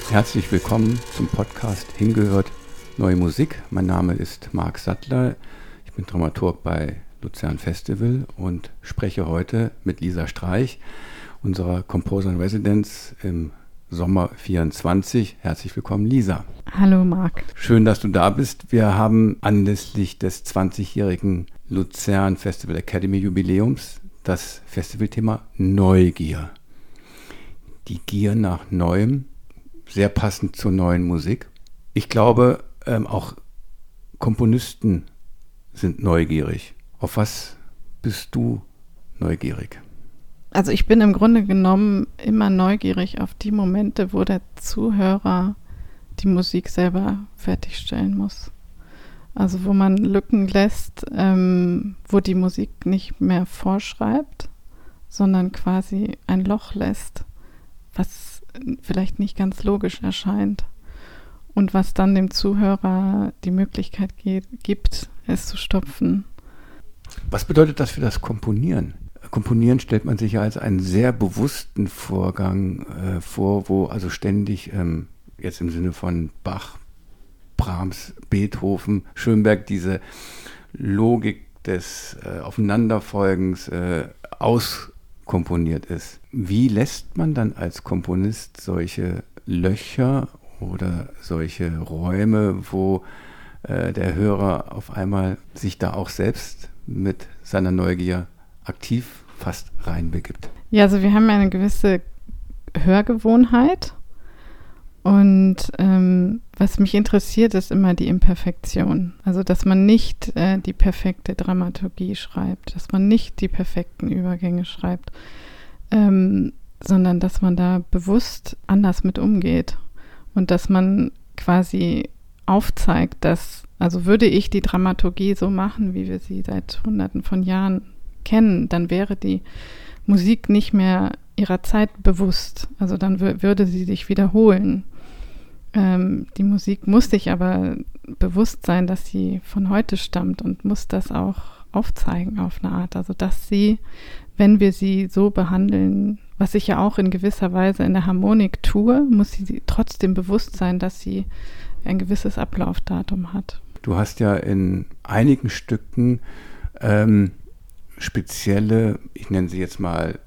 Herzlich willkommen zum Podcast Hingehört Neue Musik. Mein Name ist Marc Sattler. Ich bin Dramaturg bei Luzern Festival und spreche heute mit Lisa Streich, unserer Composer in Residence im Sommer 24. Herzlich willkommen, Lisa. Hallo, Marc. Schön, dass du da bist. Wir haben anlässlich des 20-jährigen Luzern Festival Academy Jubiläums das Festivalthema Neugier. Die Gier nach Neuem, sehr passend zur neuen Musik. Ich glaube, auch Komponisten sind neugierig. Auf was bist du neugierig? Also ich bin im Grunde genommen immer neugierig auf die Momente, wo der Zuhörer die Musik selber fertigstellen muss. Also wo man Lücken lässt, wo die Musik nicht mehr vorschreibt, sondern quasi ein Loch lässt, was vielleicht nicht ganz logisch erscheint und was dann dem Zuhörer die Möglichkeit gibt, es zu stopfen. Was bedeutet das für das Komponieren? Komponieren stellt man sich ja als einen sehr bewussten Vorgang vor, wo also ständig, jetzt im Sinne von Bach, Brahms, Beethoven, Schönberg, diese Logik des Aufeinanderfolgens auskomponiert ist. Wie lässt man dann als Komponist solche Löcher oder solche Räume, wo der Hörer auf einmal sich da auch selbst mit seiner Neugier aktiv fast reinbegibt? Ja, also wir haben ja eine gewisse Hörgewohnheit und was mich interessiert, ist immer die Imperfektion. Also dass man nicht die perfekte Dramaturgie schreibt, dass man nicht die perfekten Übergänge schreibt, sondern dass man da bewusst anders mit umgeht und dass man quasi aufzeigt, dass, also würde ich die Dramaturgie so machen, wie wir sie seit Hunderten von Jahren kennen, dann wäre die Musik nicht mehr ihrer Zeit bewusst. Also dann würde sie sich wiederholen. Die Musik muss sich aber bewusst sein, dass sie von heute stammt und muss das auch aufzeigen auf eine Art. Also dass sie, wenn wir sie so behandeln, was ich ja auch in gewisser Weise in der Harmonik tue, muss sie trotzdem bewusst sein, dass sie ein gewisses Ablaufdatum hat. Du hast ja in einigen Stücken spezielle, ich nenne sie jetzt mal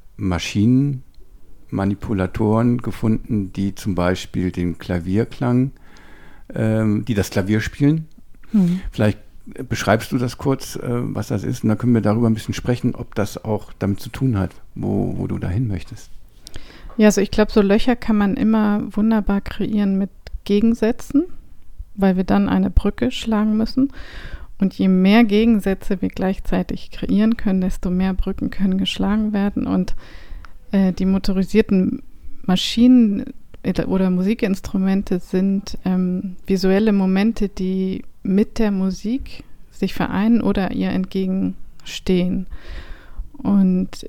Maschinenmanipulatoren gefunden, die zum Beispiel den Klavierklang, die das Klavier spielen. Vielleicht beschreibst du das kurz, was das ist, und dann können wir darüber ein bisschen sprechen, ob das auch damit zu tun hat, wo du dahin möchtest. Ja, also ich glaube, so Löcher kann man immer wunderbar kreieren mit Gegensätzen, weil wir dann eine Brücke schlagen müssen. Und je mehr Gegensätze wir gleichzeitig kreieren können, desto mehr Brücken können geschlagen werden. Und die motorisierten Maschinen oder Musikinstrumente sind visuelle Momente, die mit der Musik sich vereinen oder ihr entgegenstehen. Und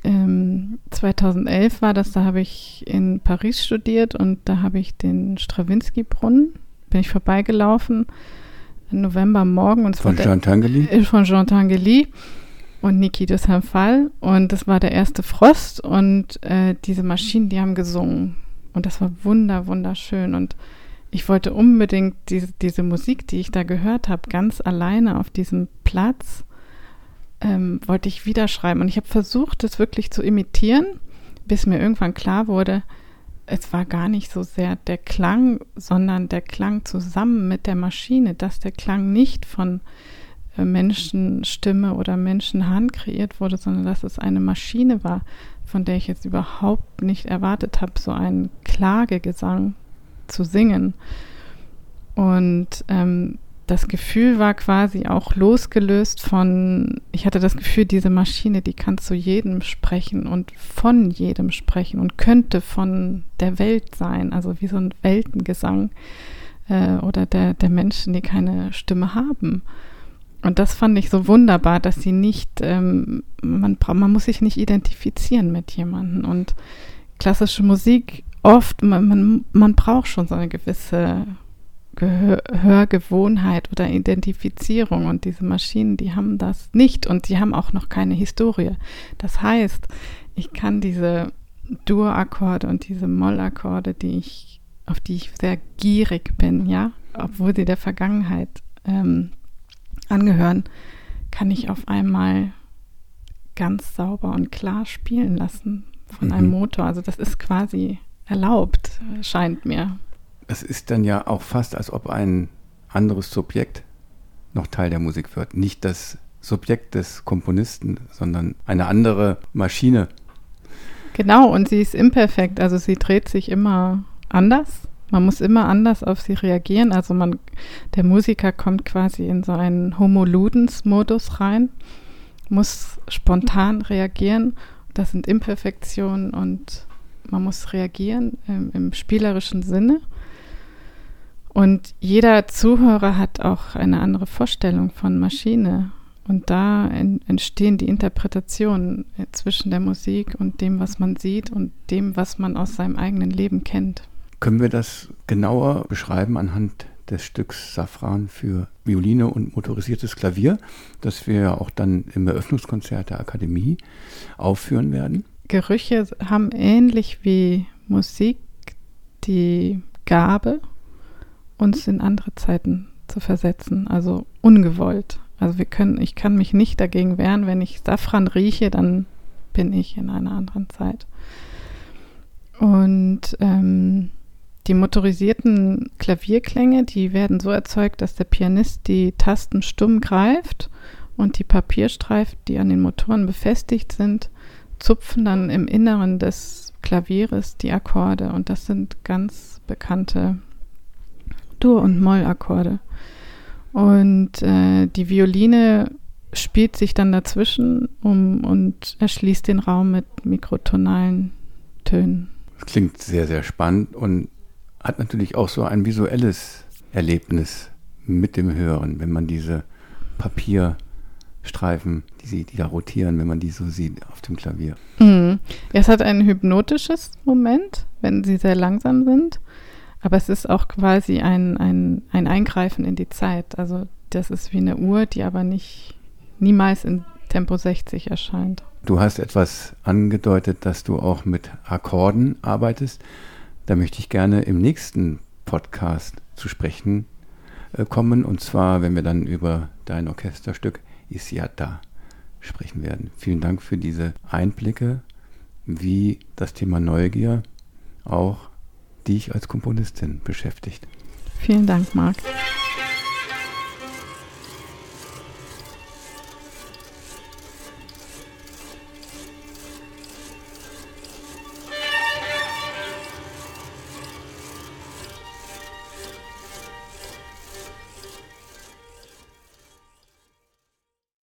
2011 war das, da habe ich in Paris studiert und da habe ich den Stravinsky-Brunnen, bin ich vorbeigelaufen, im Novembermorgen. Und von Jean Tinguely? Von Jean Tinguely und Niki de Saint-Phalle. Und das war der erste Frost und diese Maschinen, die haben gesungen. Und das war wunderschön. Und ich wollte unbedingt diese Musik, die ich da gehört habe, ganz alleine auf diesem Platz, wollte ich wieder schreiben. Und ich habe versucht, das wirklich zu imitieren, bis mir irgendwann klar wurde, es war gar nicht so sehr der Klang, sondern der Klang zusammen mit der Maschine, dass der Klang nicht von Menschenstimme oder Menschenhand kreiert wurde, sondern dass es eine Maschine war, von der ich jetzt überhaupt nicht erwartet habe, so einen Klagegesang zu singen. Und das Gefühl war quasi auch losgelöst von, ich hatte das Gefühl, diese Maschine, die kann zu jedem sprechen und von jedem sprechen und könnte von der Welt sein, also wie so ein Weltengesang oder der Menschen, die keine Stimme haben. Und das fand ich so wunderbar, dass sie nicht, man muss sich nicht identifizieren mit jemandem. Und klassische Musik oft, man braucht schon so eine gewisse Hörgewohnheit oder Identifizierung, und diese Maschinen, die haben das nicht und die haben auch noch keine Historie. Das heißt, ich kann diese Dur-Akkorde und diese Moll-Akkorde, die ich auf die ich sehr gierig bin, ja, obwohl sie der Vergangenheit angehören, kann ich auf einmal ganz sauber und klar spielen lassen von einem Motor. Also das ist quasi erlaubt, scheint mir. Es ist dann ja auch fast, als ob ein anderes Subjekt noch Teil der Musik wird. Nicht das Subjekt des Komponisten, sondern eine andere Maschine. Genau, und sie ist imperfekt, also sie dreht sich immer anders. Man muss immer anders auf sie reagieren. Also der Musiker kommt quasi in so einen Homo Ludens-Modus rein, muss spontan reagieren. Das sind Imperfektionen und man muss reagieren im spielerischen Sinne. Und jeder Zuhörer hat auch eine andere Vorstellung von Maschine. Und da entstehen die Interpretationen zwischen der Musik und dem, was man sieht und dem, was man aus seinem eigenen Leben kennt. Können wir das genauer beschreiben anhand des Stücks Safran für Violine und motorisiertes Klavier, das wir ja auch dann im Eröffnungskonzert der Akademie aufführen werden? Gerüche haben ähnlich wie Musik die Gabe, uns in andere Zeiten zu versetzen, also ungewollt. Also ich kann mich nicht dagegen wehren, wenn ich Safran rieche, dann bin ich in einer anderen Zeit. Und die motorisierten Klavierklänge, die werden so erzeugt, dass der Pianist die Tasten stumm greift und die Papierstreifen, die an den Motoren befestigt sind, zupfen dann im Inneren des Klavieres die Akkorde. Und das sind ganz bekannte Dur- und Mollakkorde. Und die Violine spielt sich dann dazwischen und erschließt den Raum mit mikrotonalen Tönen. Das klingt sehr, sehr spannend und hat natürlich auch so ein visuelles Erlebnis mit dem Hören, wenn man diese Papierstreifen, die da rotieren, wenn man die so sieht auf dem Klavier. Es hat ein hypnotisches Moment, wenn sie sehr langsam sind. Aber es ist auch quasi ein Eingreifen in die Zeit. Also das ist wie eine Uhr, die aber niemals in Tempo 60 erscheint. Du hast etwas angedeutet, dass du auch mit Akkorden arbeitest. Da möchte ich gerne im nächsten Podcast zu sprechen kommen. Und zwar, wenn wir dann über dein Orchesterstück Isiata sprechen werden. Vielen Dank für diese Einblicke, wie das Thema Neugier auch dich als Komponistin beschäftigt. Vielen Dank, Marc.